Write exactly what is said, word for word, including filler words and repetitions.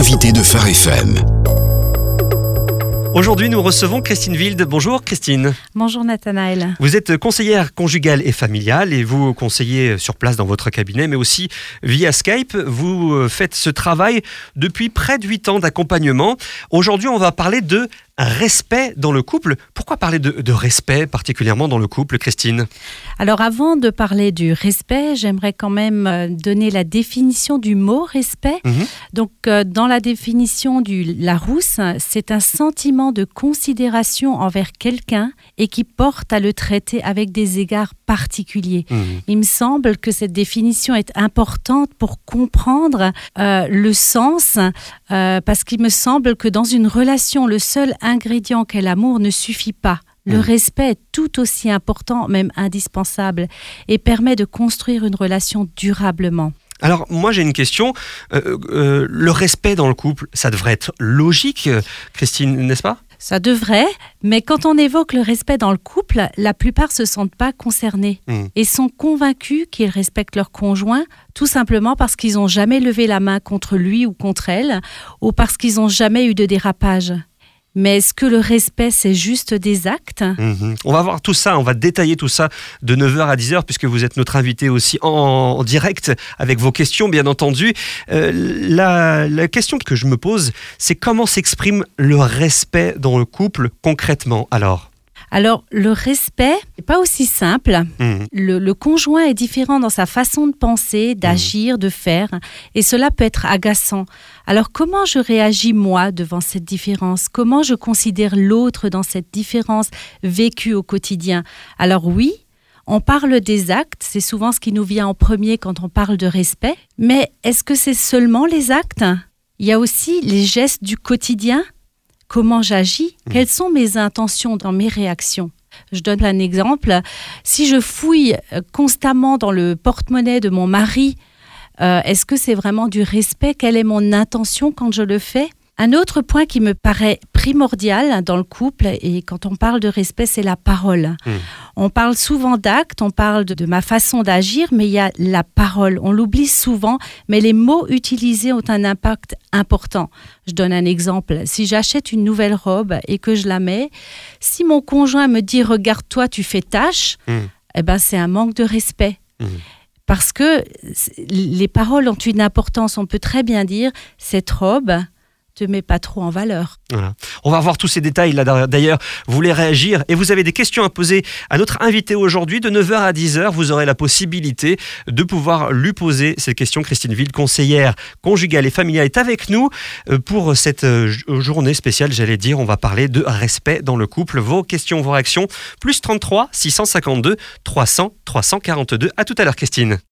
l'invité de Phare F M. Aujourd'hui, nous recevons Christine Wilde. Bonjour Christine. Bonjour Nathanaël. Vous êtes conseillère conjugale et familiale et vous conseillez sur place dans votre cabinet, mais aussi via Skype. Vous faites ce travail depuis près de huit ans d'accompagnement. Aujourd'hui, on va parler de respect dans le couple. Pourquoi parler de, de respect particulièrement dans le couple, Christine ? Alors avant de parler du respect, j'aimerais quand même donner la définition du mot respect. Mmh. Donc euh, dans la définition du Larousse, c'est un sentiment de considération envers quelqu'un et qui porte à le traiter avec des égards particuliers. Mmh. Il me semble que cette définition est importante pour comprendre euh, le sens, euh, parce qu'il me semble que dans une relation, le seul ingrédient qu'est l'amour ne suffit pas. Le mmh. respect est tout aussi important, même indispensable, et permet de construire une relation durablement. Alors, moi, j'ai une question. Euh, euh, le respect dans le couple, ça devrait être logique, Christine, n'est-ce pas ? Ça devrait, mais quand on évoque le respect dans le couple, la plupart ne se sentent pas concernés mmh. et sont convaincus qu'ils respectent leur conjoint, tout simplement parce qu'ils n'ont jamais levé la main contre lui ou contre elle, ou parce qu'ils n'ont jamais eu de dérapage. Mais est-ce que le respect, c'est juste des actes ? Mmh. On va voir tout ça, on va détailler tout ça de neuf heures à dix heures, puisque vous êtes notre invité aussi en, en direct, avec vos questions, bien entendu. Euh, la, la question que je me pose, c'est comment s'exprime le respect dans le couple concrètement, alors ? Alors, le respect n'est pas aussi simple. Mmh. Le, le conjoint est différent dans sa façon de penser, d'agir, mmh. de faire, et cela peut être agaçant. Alors, comment je réagis, moi, devant cette différence ? Comment je considère l'autre dans cette différence vécue au quotidien ? Alors oui, on parle des actes, c'est souvent ce qui nous vient en premier quand on parle de respect, mais est-ce que c'est seulement les actes ? Il y a aussi les gestes du quotidien. Comment j'agis ? Mmh. Quelles sont mes intentions dans mes réactions ? Je donne un exemple. Si je fouille constamment dans le porte-monnaie de mon mari, euh, est-ce que c'est vraiment du respect ? Quelle est mon intention quand je le fais ? Un autre point qui me paraît primordial dans le couple, et quand on parle de respect, c'est la parole. Mmh. On parle souvent d'actes, on parle de, de ma façon d'agir, mais il y a la parole. On l'oublie souvent, mais les mots utilisés ont un impact important. Je donne un exemple. Si j'achète une nouvelle robe et que je la mets, si mon conjoint me dit « regarde-toi, tu fais tache mmh. », eh ben, c'est un manque de respect. Mmh. Parce que les paroles ont une importance. On peut très bien dire « cette robe », te met pas trop en valeur. Voilà. On va voir tous ces détails là. D'ailleurs, vous voulez réagir et vous avez des questions à poser à notre invité aujourd'hui de neuf heures à dix heures. Vous aurez la possibilité de pouvoir lui poser ces questions. Christine Wilde, conseillère conjugale et familiale, est avec nous pour cette journée spéciale. J'allais dire, on va parler de respect dans le couple. Vos questions, vos réactions, plus trente-trois six cent cinquante-deux trois cents trois cent quarante-deux. À tout à l'heure, Christine.